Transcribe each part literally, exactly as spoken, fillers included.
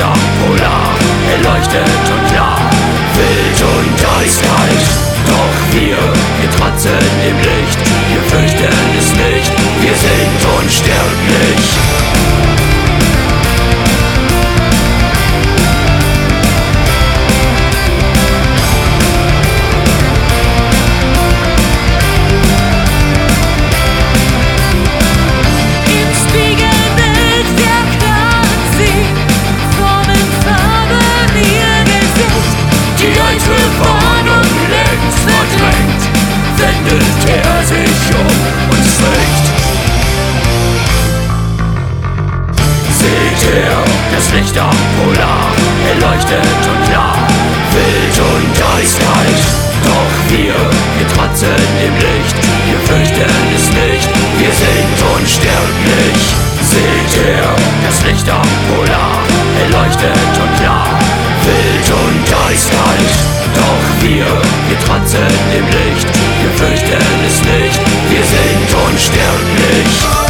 Lichter polar, erleuchtet und klar, wild und eiskalt. Doch wir, wir trotzen im Licht, wir fürchten es nicht, wir sind unsterblich. Wendet er sich um und spricht. Seht ihr das Licht am Polar, erleuchtet und klar, wild und eiskalt. Doch wir, wir trotzen im Licht, wir fürchten es nicht, wir sind unsterblich. Seht ihr das Licht am Polar, erleuchtet und klar, wild und eiskalt. Doch wir, wir trotzen im Licht, wir fürchten es nicht, wir sind unsterblich.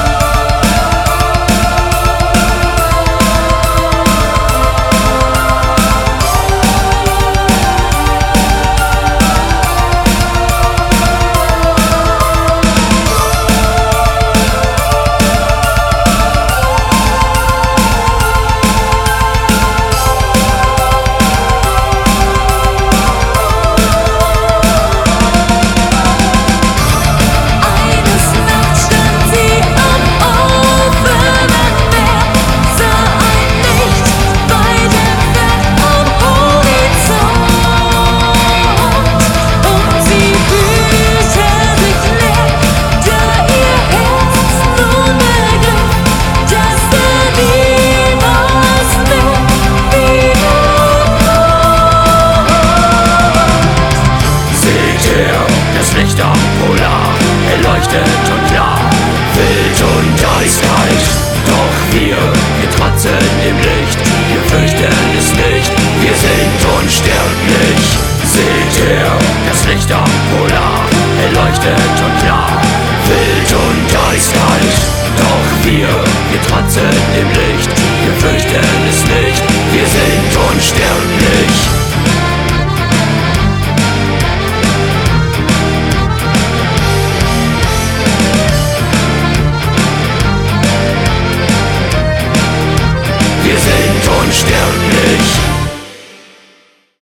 Licht am Polar, erleuchtet und klar, wild und eiskalt. Doch wir, wir trotzen im Licht, wir fürchten es nicht, wir sind unsterblich. Seht ihr das Licht am Polar, erleuchtet und klar, wild und eiskalt. Doch wir, wir trotzen im Licht, wir fürchten es nicht, wir sind unsterblich.